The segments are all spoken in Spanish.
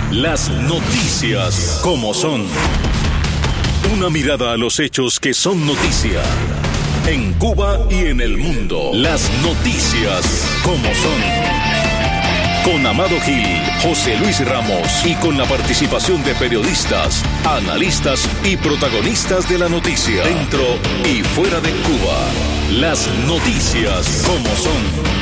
Las noticias como son. Una mirada a los hechos que son noticia. En Cuba y en el mundo. Las noticias como son. Con Amado Gil, José Luis Ramos y con la participación de periodistas, analistas y protagonistas de la noticia. Dentro y fuera de Cuba. Las noticias como son.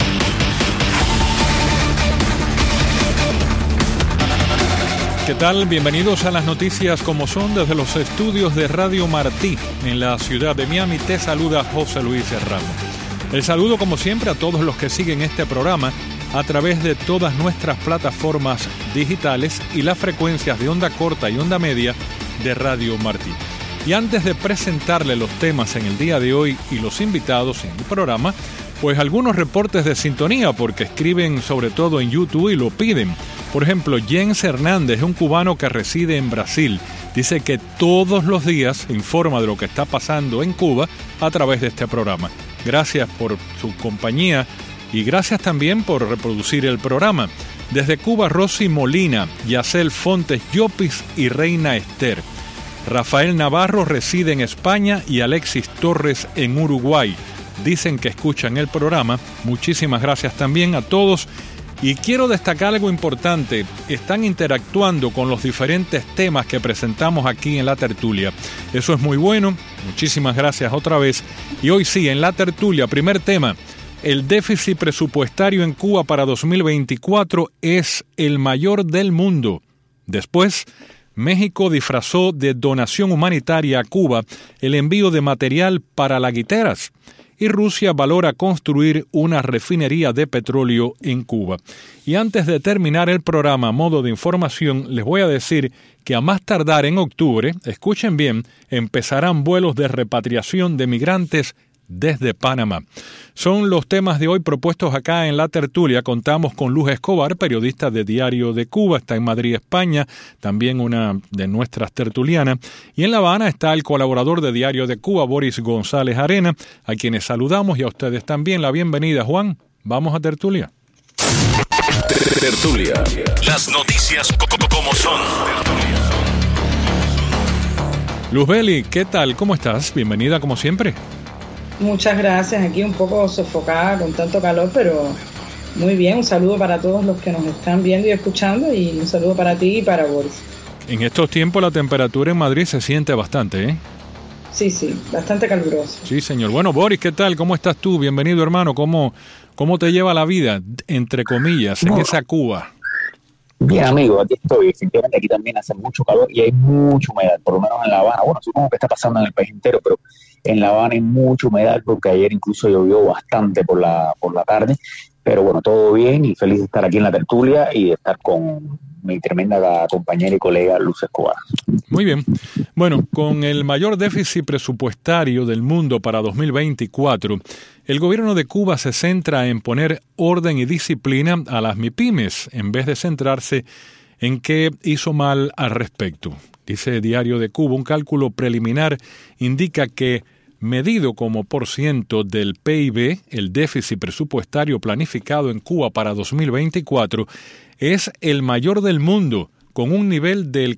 ¿Qué tal? Bienvenidos a las noticias como son desde los estudios de Radio Martí en la ciudad de Miami. Te saluda José Luis Ramos. El saludo como siempre a todos los que siguen este programa a través de todas nuestras plataformas digitales y las frecuencias de onda corta y onda media de Radio Martí. Y antes de presentarle los temas en el día de hoy y los invitados en el programa, pues algunos reportes de sintonía porque escriben sobre todo en YouTube y lo piden. Por ejemplo, Jens Hernández, un cubano que reside en Brasil, dice que todos los días informa de lo que está pasando en Cuba a través de este programa. Gracias por su compañía y gracias también por reproducir el programa. Desde Cuba, Rosy Molina, Yacel Fontes Llopis y Reina Esther. Rafael Navarro reside en España y Alexis Torres en Uruguay. Dicen que escuchan el programa. Muchísimas gracias también a todos. Y quiero destacar algo importante, están interactuando con los diferentes temas que presentamos aquí en la tertulia. Eso es muy bueno, muchísimas gracias otra vez. Y hoy sí, en la tertulia, primer tema, el déficit presupuestario en Cuba para 2024 es el mayor del mundo. Después, México disfrazó de donación humanitaria a Cuba el envío de material para laguiteras. Y Rusia valora construir una refinería de petróleo en Cuba. Y antes de terminar el programa a modo de información, les voy a decir que a más tardar en octubre, escuchen bien, empezarán vuelos de repatriación de migrantes desde Panamá. Son los temas de hoy propuestos acá en la tertulia. Contamos con Luz Escobar, periodista de Diario de Cuba, está en Madrid, España, también una de nuestras tertulianas. Y en La Habana está el colaborador de Diario de Cuba, Boris González Arena, a quienes saludamos y a ustedes también. La bienvenida, Juan. Vamos a tertulia. Tertulia. Las noticias como son. Luzbeli, ¿qué tal? ¿Cómo estás? Bienvenida como siempre. Muchas gracias, aquí un poco sofocada con tanto calor, pero muy bien. Un saludo para todos los que nos están viendo y escuchando y un saludo para ti y para Boris. En estos tiempos la temperatura en Madrid se siente bastante, ¿eh? Sí, bastante caluroso. Sí, señor. Bueno, Boris, ¿qué tal? ¿Cómo estás tú? Bienvenido, hermano. ¿Cómo te lleva la vida, entre comillas, en esa Cuba? Bien, amigo, aquí estoy. Efectivamente, aquí también hace mucho calor y hay mucha humedad, por lo menos en La Habana. Bueno, supongo que está pasando en el país entero, pero en La Habana hay mucha humedad porque ayer incluso llovió bastante por la tarde. Pero bueno, todo bien y feliz de estar aquí en la tertulia y de estar con mi tremenda compañera y colega Luz Escobar. Muy bien. Bueno, con el mayor déficit presupuestario del mundo para 2024, el gobierno de Cuba se centra en poner orden y disciplina a las MIPYMES en vez de centrarse en qué hizo mal al respecto. Dice Diario de Cuba, un cálculo preliminar indica que, medido como % del PIB, el déficit presupuestario planificado en Cuba para 2024 es el mayor del mundo, con un nivel del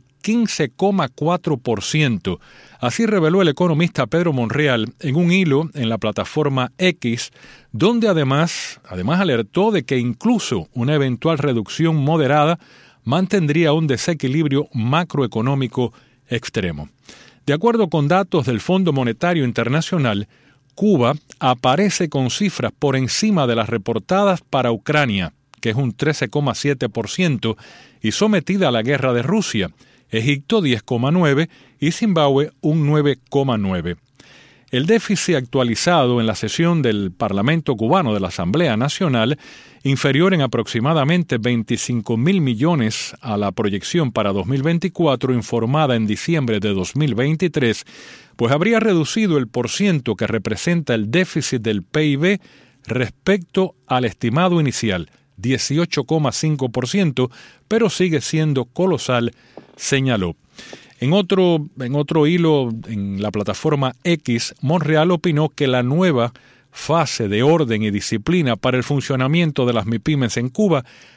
15,4%. Así reveló el economista Pedro Monreal en un hilo en la plataforma X, donde además alertó de que incluso una eventual reducción moderada mantendría un desequilibrio macroeconómico extremo. De acuerdo con datos del Fondo Monetario Internacional, Cuba aparece con cifras por encima de las reportadas para Ucrania, que es un 13,7%, y sometida a la guerra de Rusia, Egipto 10,9% y Zimbabue un 9,9%. El déficit actualizado en la sesión del Parlamento cubano de la Asamblea Nacional, inferior en aproximadamente 25.000 millones a la proyección para 2024 informada en diciembre de 2023, pues habría reducido el % que representa el déficit del PIB respecto al estimado inicial, 18,5%, pero sigue siendo colosal, señaló. En otro hilo en la plataforma X, Monreal opinó que la nueva fase de orden y disciplina para el funcionamiento de las MIPYMES en Cuba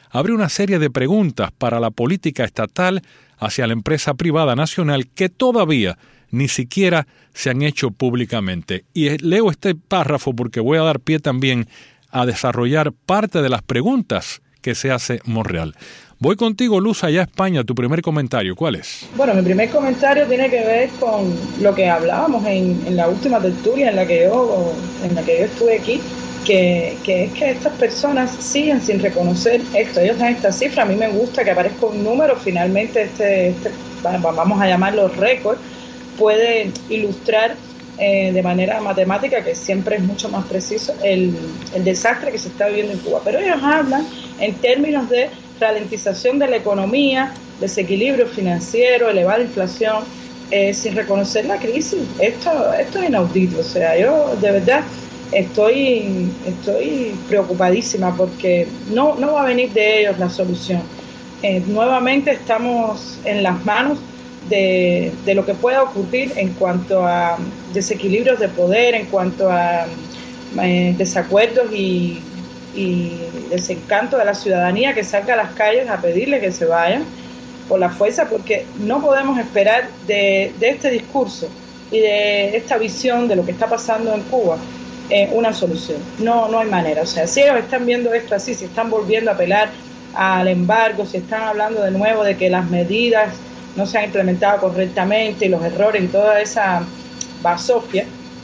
abre una serie de preguntas para la política estatal hacia la empresa privada nacional que todavía ni siquiera se han hecho públicamente. Y leo este párrafo porque voy a dar pie también a desarrollar parte de las preguntas que se hace Monreal. Voy contigo, Luz, allá a España. Tu primer comentario, ¿cuál es? Bueno, mi primer comentario tiene que ver con lo que hablábamos en la última tertulia en la que yo estuve aquí, que es que estas personas siguen sin reconocer esto. Ellos dan esta cifra. A mí me gusta que aparezca un número. Finalmente, vamos a llamarlo récord, puede ilustrar de manera matemática, que siempre es mucho más preciso, el desastre que se está viviendo en Cuba. Pero ellos hablan en términos de ralentización de la economía, desequilibrio financiero, elevada inflación, sin reconocer la crisis. Esto es inaudito. O sea, yo de verdad estoy preocupadísima porque no va a venir de ellos la solución. Nuevamente estamos en las manos de lo que pueda ocurrir en cuanto a desequilibrios de poder, en cuanto a desacuerdos y desencanto de la ciudadanía que salga a las calles a pedirle que se vayan por la fuerza, porque no podemos esperar de este discurso y de esta visión de lo que está pasando en Cuba una solución. No hay manera. O sea, si ellos están viendo esto así, si están volviendo a apelar al embargo, si están hablando de nuevo de que las medidas no se han implementado correctamente y los errores y toda esa basofia,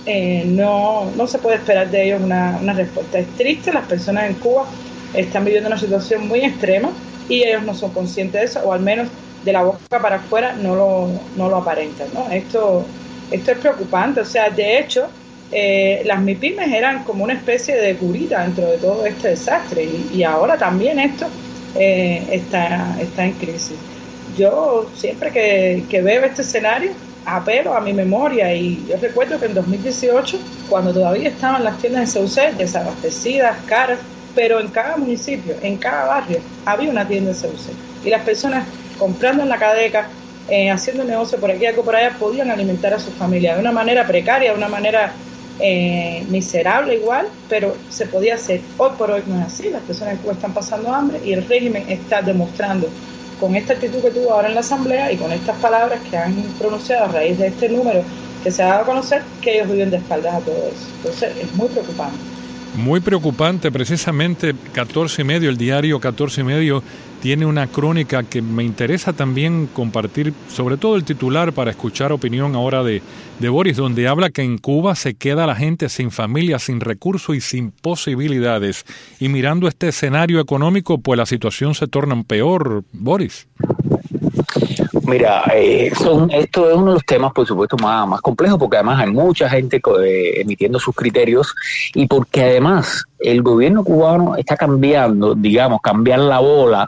no se puede esperar de ellos una respuesta. Es triste, las personas en Cuba están viviendo una situación muy extrema y ellos no son conscientes de eso, o al menos de la boca para afuera no lo aparentan, ¿no? Esto es preocupante. O sea, de hecho, las MIPYMES eran como una especie de curita dentro de todo este desastre y ahora también esto está en crisis. Yo siempre que veo este escenario apelo a mi memoria y yo recuerdo que en 2018, cuando todavía estaban las tiendas en CUC desabastecidas, caras, pero en cada municipio, en cada barrio había una tienda en CUC y las personas comprando en la cadeca, haciendo negocio por aquí, algo por allá, podían alimentar a su familia de una manera precaria, de una manera miserable igual, pero se podía hacer. Hoy por hoy no es así. Las personas en Cuba están pasando hambre y el régimen está demostrando con esta actitud que tuvo ahora en la Asamblea y con estas palabras que han pronunciado a raíz de este número que se ha dado a conocer, que ellos viven de espaldas a todo eso. Entonces es muy preocupante. Muy preocupante. Precisamente 14 y medio, el diario 14 y medio tiene una crónica que me interesa también compartir, sobre todo el titular, para escuchar opinión ahora de Boris, donde habla que en Cuba se queda la gente sin familia, sin recursos y sin posibilidades. Y mirando este escenario económico, pues la situación se torna peor, Boris. Mira, esto es uno de los temas, por supuesto, más complejos, porque además hay mucha gente emitiendo sus criterios y porque además el gobierno cubano está cambiando la bola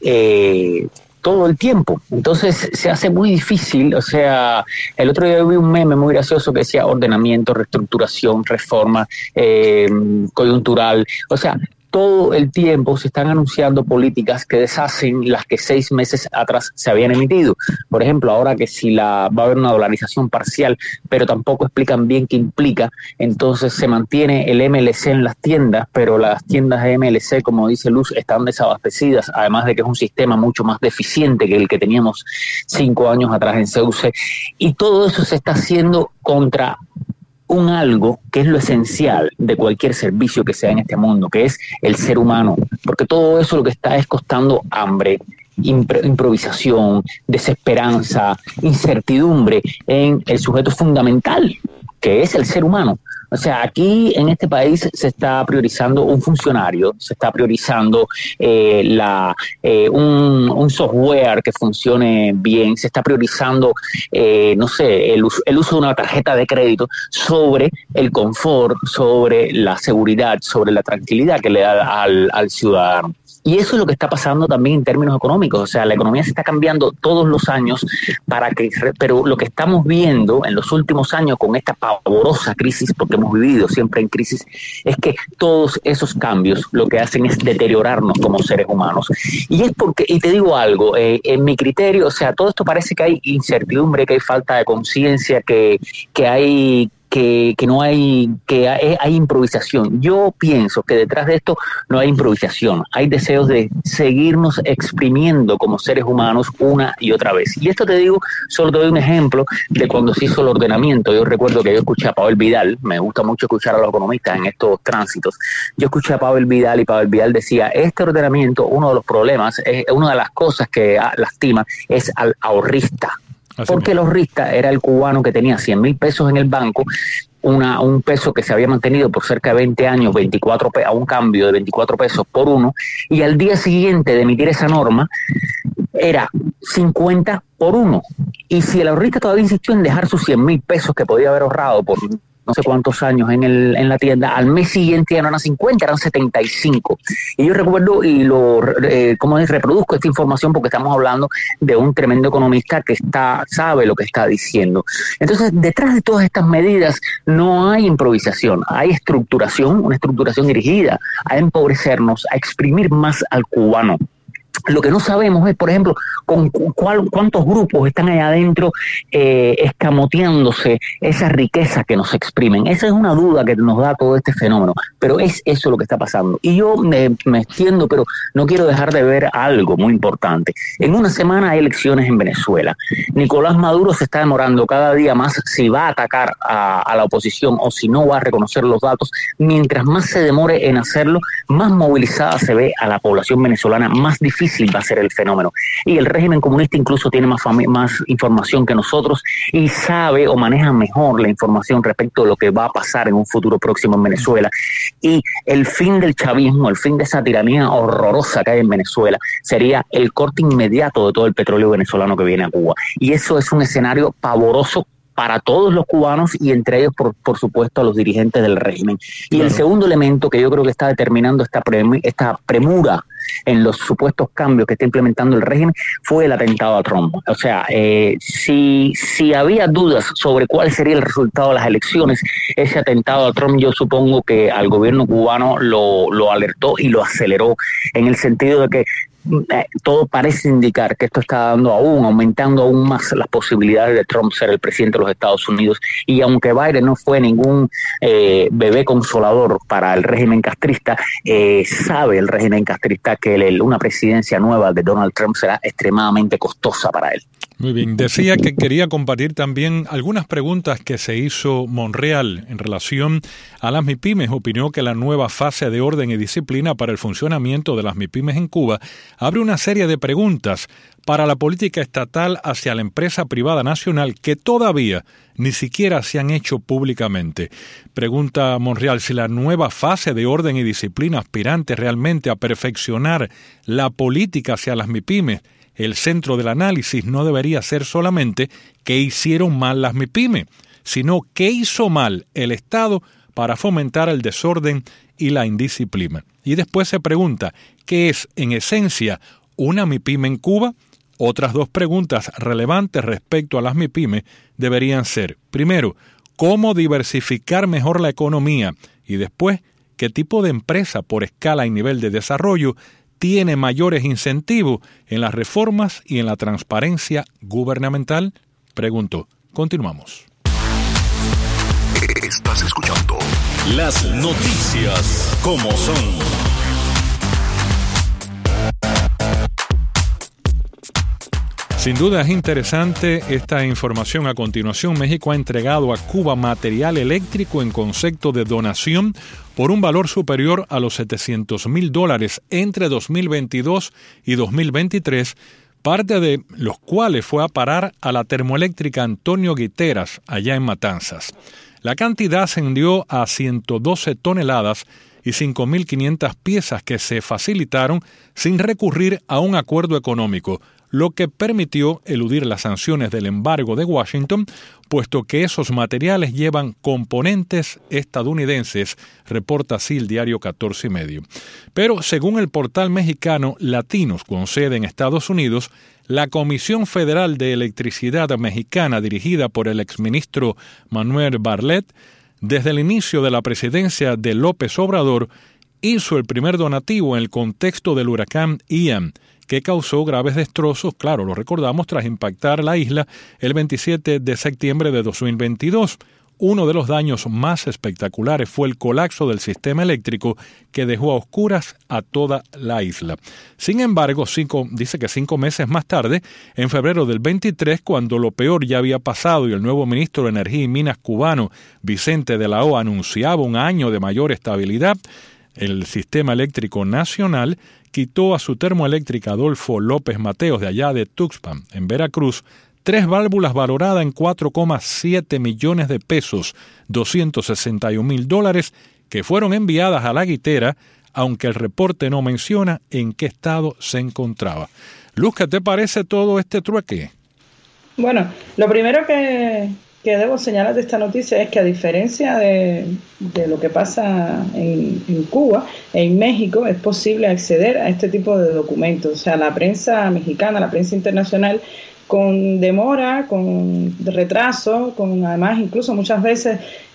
todo el tiempo. Entonces se hace muy difícil. O sea, el otro día vi un meme muy gracioso que decía ordenamiento, reestructuración, reforma coyuntural. O sea, todo el tiempo se están anunciando políticas que deshacen las que 6 meses atrás se habían emitido. Por ejemplo, ahora que si va a haber una dolarización parcial, pero tampoco explican bien qué implica, entonces se mantiene el MLC en las tiendas, pero las tiendas de MLC, como dice Luz, están desabastecidas, además de que es un sistema mucho más deficiente que el que teníamos 5 años atrás en CUC. Y todo eso se está haciendo contra un algo que es lo esencial de cualquier servicio que sea en este mundo, que es el ser humano, porque todo eso lo que está es costando hambre, improvisación, desesperanza, incertidumbre en el sujeto fundamental, que es el ser humano. O sea, aquí en este país se está priorizando un funcionario, se está priorizando un software que funcione bien, se está priorizando, el uso de una tarjeta de crédito sobre el confort, sobre la seguridad, sobre la tranquilidad que le da al ciudadano. Y eso es lo que está pasando también en términos económicos. O sea, la economía se está cambiando todos los años pero lo que estamos viendo en los últimos años con esta pavorosa crisis, porque hemos vivido siempre en crisis, es que todos esos cambios lo que hacen es deteriorarnos como seres humanos. Y te digo algo, en mi criterio, o sea, todo esto parece que hay incertidumbre, que hay falta de conciencia, que hay no hay improvisación. Yo pienso que detrás de esto no hay improvisación, hay deseos de seguirnos exprimiendo como seres humanos una y otra vez. Y esto te digo, solo te doy un ejemplo de cuando se hizo el ordenamiento. Yo recuerdo que yo escuché a Pavel Vidal, me gusta mucho escuchar a los economistas en estos tránsitos. Yo escuché a Pavel Vidal y Pavel Vidal decía, este ordenamiento, uno de los problemas, una de las cosas que lastima es al ahorrista. Porque el ahorrista era el cubano que tenía 100,000 pesos en el banco, un peso que se había mantenido por cerca de 20 años, a un cambio de 24 pesos por uno, y al día siguiente de emitir esa norma era 50 por uno. Y si el ahorrista todavía insistió en dejar sus 100,000 pesos que podía haber ahorrado por no sé cuántos años en la tienda, al mes siguiente ya no eran 50, eran 75. Y yo recuerdo y reproduzco esta información porque estamos hablando de un tremendo economista que sabe lo que está diciendo. Entonces, detrás de todas estas medidas no hay improvisación, hay estructuración, una estructuración dirigida a empobrecernos, a exprimir más al cubano. Lo que no sabemos es, por ejemplo, cuántos grupos están ahí adentro escamoteándose esa riqueza que nos exprimen. Esa es una duda que nos da todo este fenómeno, pero es eso lo que está pasando. Y yo me extiendo, pero no quiero dejar de ver algo muy importante. En una semana hay elecciones en Venezuela. Nicolás Maduro se está demorando cada día más si va a atacar a la oposición o si no va a reconocer los datos. Mientras más se demore en hacerlo, más movilizada se ve a la población venezolana, más difícil va a ser el fenómeno. Y el régimen comunista incluso tiene más información que nosotros y sabe o maneja mejor la información respecto de lo que va a pasar en un futuro próximo en Venezuela. Y el fin del chavismo, el fin de esa tiranía horrorosa que hay en Venezuela, sería el corte inmediato de todo el petróleo venezolano que viene a Cuba. Y eso es un escenario pavoroso para todos los cubanos y entre ellos, por supuesto, a los dirigentes del régimen. Y claro, el segundo elemento que yo creo que está determinando esta premura en los supuestos cambios que está implementando el régimen fue el atentado a Trump. O sea, si había dudas sobre cuál sería el resultado de las elecciones, ese atentado a Trump yo supongo que al gobierno cubano lo alertó y lo aceleró, en el sentido de que todo parece indicar que esto está aumentando aún más las posibilidades de Trump ser el presidente de los Estados Unidos. Y aunque Biden no fue ningún bebé consolador para el régimen castrista, sabe el régimen castrista que una presidencia nueva de Donald Trump será extremadamente costosa para él. Muy bien. Decía que quería compartir también algunas preguntas que se hizo Monreal en relación a las MIPYMES. Opinó que la nueva fase de orden y disciplina para el funcionamiento de las MIPYMES en Cuba abre una serie de preguntas para la política estatal hacia la empresa privada nacional que todavía ni siquiera se han hecho públicamente. Pregunta Monreal si la nueva fase de orden y disciplina aspirante realmente a perfeccionar la política hacia las MIPYMES. El centro del análisis no debería ser solamente qué hicieron mal las MIPYMES, sino qué hizo mal el Estado para fomentar el desorden y la indisciplina. Y después se pregunta, ¿qué es en esencia una MIPYME en Cuba? Otras dos preguntas relevantes respecto a las MIPYMES deberían ser, primero, ¿cómo diversificar mejor la economía? Y después, ¿qué tipo de empresa por escala y nivel de desarrollo tiene mayores incentivos en las reformas y en la transparencia gubernamental? Preguntó. Continuamos. Estás escuchando las noticias como son. Sin duda es interesante esta información. A continuación, México ha entregado a Cuba material eléctrico en concepto de donación por un valor superior a los $700,000 entre 2022 y 2023, parte de los cuales fue a parar a la termoeléctrica Antonio Guiteras, allá en Matanzas. La cantidad ascendió a 112 toneladas y 5.500 piezas que se facilitaron sin recurrir a un acuerdo económico, lo que permitió eludir las sanciones del embargo de Washington, puesto que esos materiales llevan componentes estadounidenses, reporta así el diario 14 y medio. Pero según el portal mexicano Latinos, con sede en Estados Unidos, la Comisión Federal de Electricidad Mexicana, dirigida por el exministro Manuel Bartlett, desde el inicio de la presidencia de López Obrador, hizo el primer donativo en el contexto del huracán Ian, que causó graves destrozos, claro, lo recordamos, tras impactar la isla el 27 de septiembre de 2022. uno de los daños más espectaculares fue el colapso del sistema eléctrico que dejó a oscuras a toda la isla. Sin embargo, dice que 5 meses más tarde, en febrero del 23, cuando lo peor ya había pasado y el nuevo ministro de Energía y Minas cubano, Vicente de la O, anunciaba un año de mayor estabilidad, el sistema eléctrico nacional quitó a su termoeléctrica Adolfo López Mateos de allá de Tuxpan, en Veracruz, 3 válvulas valoradas en 4,7 millones de pesos, $261,000, que fueron enviadas a la guitera, aunque el reporte no menciona en qué estado se encontraba. Luz, ¿qué te parece todo este trueque? Bueno, lo primero que debo señalar de esta noticia es que, a diferencia de lo que pasa en Cuba, en México es posible acceder a este tipo de documentos. O sea, la prensa mexicana, la prensa internacional, con demora, con retraso, con además incluso muchas veces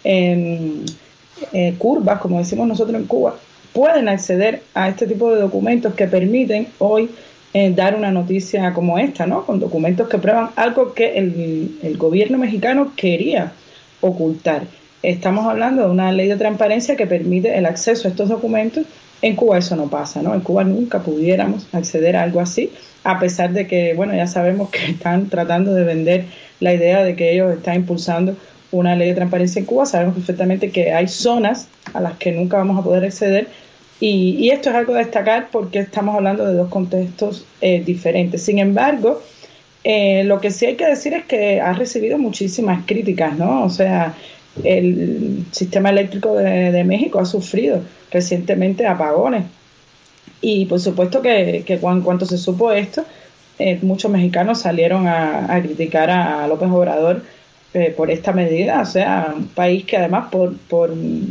curvas, como decimos nosotros en Cuba, pueden acceder a este tipo de documentos que permiten hoy dar una noticia como esta, ¿no? Con documentos que prueban algo que el gobierno mexicano quería ocultar. Estamos hablando de una ley de transparencia que permite el acceso a estos documentos. En Cuba eso no pasa, ¿no? En Cuba nunca pudiéramos acceder a algo así, a pesar de que, bueno, ya sabemos que están tratando de vender la idea de que ellos están impulsando una ley de transparencia en Cuba. Sabemos perfectamente que hay zonas a las que nunca vamos a poder acceder, y esto es algo a destacar porque estamos hablando de 2 contextos diferentes. Sin embargo, lo que sí hay que decir es que ha recibido muchísimas críticas, ¿no? O sea, el sistema eléctrico de México ha sufrido recientemente apagones, y por supuesto que cuando se supo esto, muchos mexicanos salieron a criticar a López Obrador por esta medida. O sea, un país que además por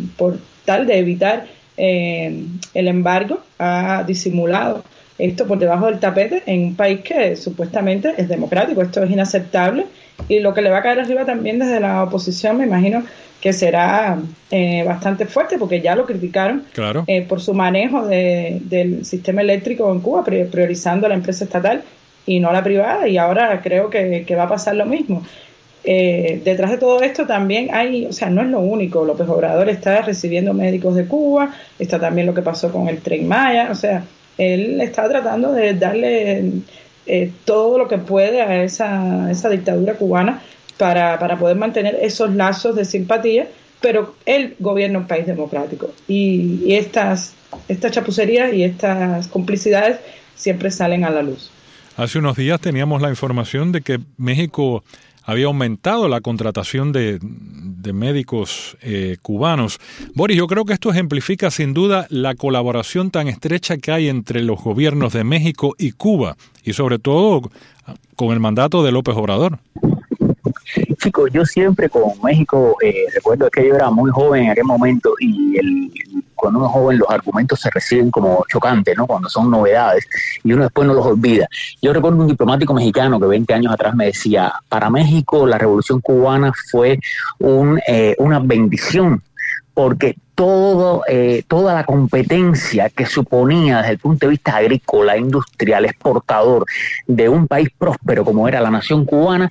tal de evitar el embargo ha disimulado esto por debajo del tapete en un país que supuestamente es democrático. Esto es inaceptable, y lo que le va a caer arriba también desde la oposición, me imagino que será bastante fuerte, porque ya lo criticaron, claro, por su manejo del sistema eléctrico en Cuba, priorizando a la empresa estatal y no a la privada, y ahora creo que va a pasar lo mismo. Detrás de todo esto también hay, o sea, no es lo único. López Obrador está recibiendo médicos de Cuba, está también lo que pasó con el Tren Maya. O sea, él está tratando de darle todo lo que puede a esa dictadura cubana para poder mantener esos lazos de simpatía, pero él gobierna un país democrático, y estas chapucerías y estas complicidades siempre salen a la luz. Hace unos días teníamos la información de que México había aumentado la contratación de médicos cubanos. Boris, yo creo que esto ejemplifica sin duda la colaboración tan estrecha que hay entre los gobiernos de México y Cuba, y sobre todo con el mandato de López Obrador. Chicos, yo siempre con México, recuerdo que yo era muy joven en aquel momento, y cuando uno es joven los argumentos se reciben como chocantes, ¿no? Cuando son novedades, y uno después no los olvida. Yo recuerdo un diplomático mexicano que 20 años atrás me decía: para México la Revolución Cubana fue una bendición, porque toda la competencia que suponía desde el punto de vista agrícola, industrial, exportador de un país próspero como era la nación cubana,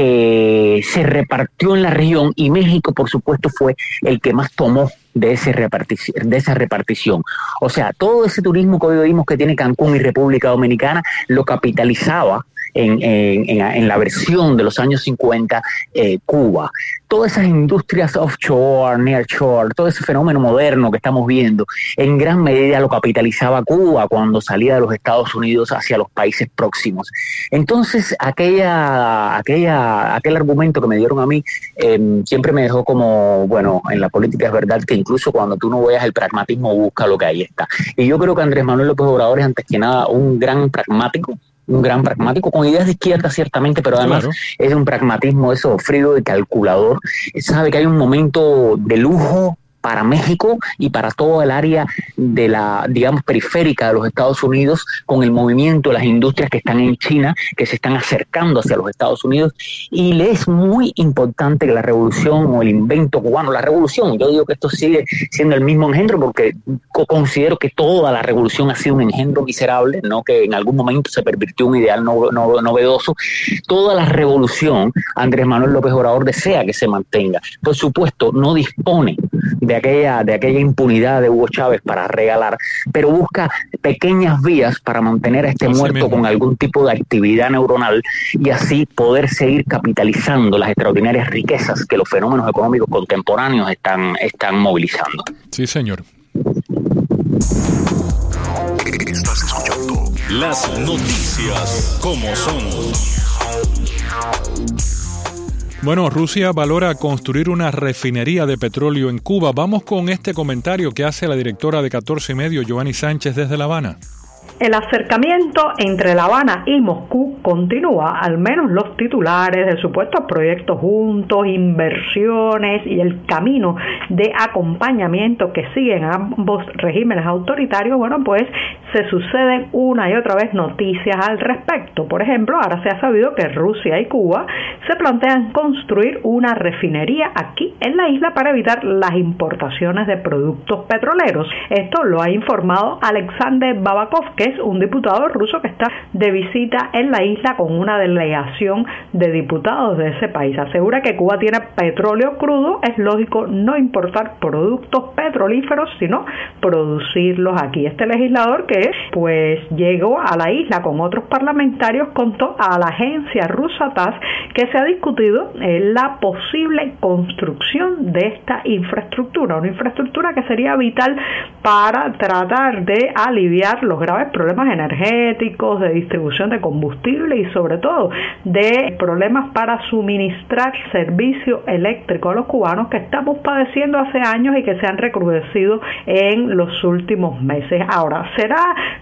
se repartió en la región, y México, por supuesto, fue el que más tomó de esa repartición. O sea, todo ese turismo que hoy vimos que tiene Cancún y República Dominicana lo capitalizaba en la versión de los años 50 Cuba. Todas esas industrias offshore, nearshore, todo ese fenómeno moderno que estamos viendo, en gran medida lo capitalizaba Cuba cuando salía de los Estados Unidos hacia los países próximos. Entonces, aquel argumento que me dieron a mí siempre me dejó como, bueno, en la política es verdad que incluso cuando tú no veas el pragmatismo, busca lo que ahí está. Y yo creo que Andrés Manuel López Obrador es, antes que nada, un gran pragmático, con ideas de izquierda ciertamente, pero además es un pragmatismo eso frío y calculador. Sabe que hay un momento de lujo para México y para toda el área de la, digamos, periférica de los Estados Unidos, con el movimiento de las industrias que están en China, que se están acercando hacia los Estados Unidos, y le es muy importante que la revolución o el invento cubano, la revolución, yo digo que esto sigue siendo el mismo engendro, porque considero que toda la revolución ha sido un engendro miserable, no que en algún momento se pervirtió un ideal novedoso. Toda la revolución, Andrés Manuel López Obrador desea que se mantenga. Por supuesto, no dispone de aquella impunidad de Hugo Chávez para regalar, pero busca pequeñas vías para mantener a este muerto con algún tipo de actividad neuronal y así poder seguir capitalizando las extraordinarias riquezas que los fenómenos económicos contemporáneos están movilizando. Sí, señor. Estás escuchando las noticias como son. Bueno, Rusia valora construir una refinería de petróleo en Cuba. Vamos con este comentario que hace la directora de 14 y medio, Giovanni Sánchez, desde La Habana. El acercamiento entre La Habana y Moscú continúa, al menos los titulares de supuestos proyectos juntos, inversiones y el camino de acompañamiento que siguen ambos regímenes autoritarios, bueno, pues se suceden una y otra vez noticias al respecto. Por ejemplo, ahora se ha sabido que Rusia y Cuba se plantean construir una refinería aquí en la isla para evitar las importaciones de productos petroleros. Esto lo ha informado Alexander Babakov, que es un diputado ruso que está de visita en la isla con una delegación de diputados de ese país. Asegura que Cuba tiene petróleo crudo, es lógico no importar productos petrolíferos, sino producirlos aquí. Este legislador que pues llegó a la isla con otros parlamentarios contó a la agencia rusa TASS que se ha discutido la posible construcción de esta infraestructura, una infraestructura que sería vital para tratar de aliviar los graves problemas energéticos, de distribución de combustible y sobre todo de problemas para suministrar servicio eléctrico a los cubanos que estamos padeciendo hace años y que se han recrudecido en los últimos meses. Ahora, ¿será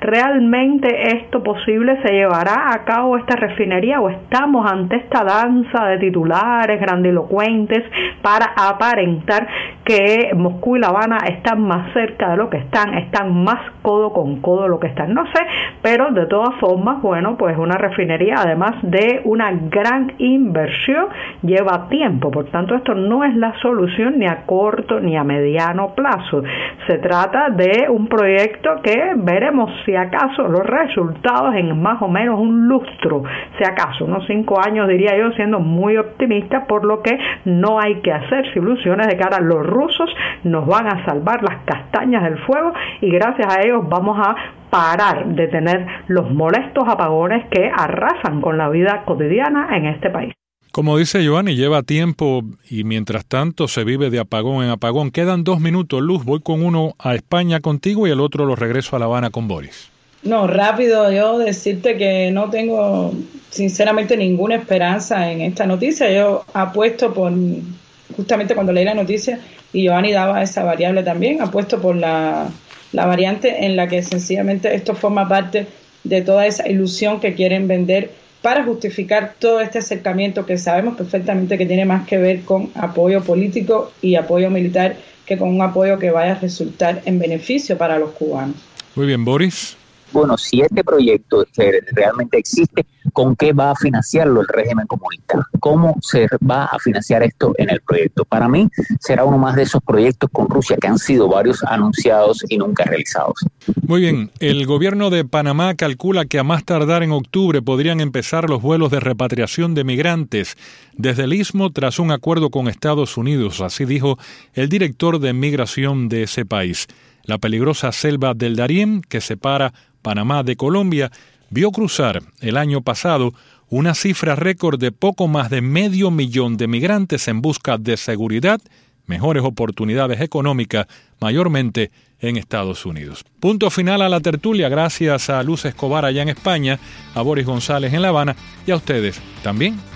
realmente esto posible? ¿Se llevará a cabo esta refinería o estamos ante esta danza de titulares grandilocuentes para aparentar que Moscú y La Habana están más cerca de lo que están más codo con codo de lo que están? No sé, pero de todas formas, bueno, pues una refinería, además de una gran inversión, lleva tiempo. Por tanto, esto no es la solución ni a corto ni a mediano plazo. Se trata de un proyecto que veremos si acaso los resultados en más o menos un lustro, si acaso unos 5 años, diría yo, siendo muy optimista, por lo que no hay que hacerse ilusiones de cara a los rusos. Nos van a salvar las castañas del fuego y gracias a ellos vamos a parar de tener los molestos apagones que arrasan con la vida cotidiana en este país. Como dice Giovanni, lleva tiempo y mientras tanto se vive de apagón en apagón. Quedan 2 minutos, Luz. Voy con uno a España contigo y el otro lo regreso a La Habana con Boris. No, rápido yo decirte que no tengo sinceramente ninguna esperanza en esta noticia. Yo apuesto por, justamente cuando leí la noticia y Giovanni daba esa variable también, apuesto por la variante en la que sencillamente esto forma parte de toda esa ilusión que quieren vender para justificar todo este acercamiento que sabemos perfectamente que tiene más que ver con apoyo político y apoyo militar que con un apoyo que vaya a resultar en beneficio para los cubanos. Muy bien, Boris. Bueno, si este proyecto realmente existe, ¿con qué va a financiarlo el régimen comunista? ¿Cómo se va a financiar esto en el proyecto? Para mí será uno más de esos proyectos con Rusia que han sido varios anunciados y nunca realizados. Muy bien, el gobierno de Panamá calcula que a más tardar en octubre podrían empezar los vuelos de repatriación de migrantes desde el Istmo tras un acuerdo con Estados Unidos, así dijo el director de migración de ese país. La peligrosa selva del Darién, que separa Panamá de Colombia, vio cruzar el año pasado una cifra récord de poco más de 500,000 de migrantes en busca de seguridad, mejores oportunidades económicas, mayormente en Estados Unidos. Punto final a la tertulia, gracias a Luz Escobar allá en España, a Boris González en La Habana y a ustedes también.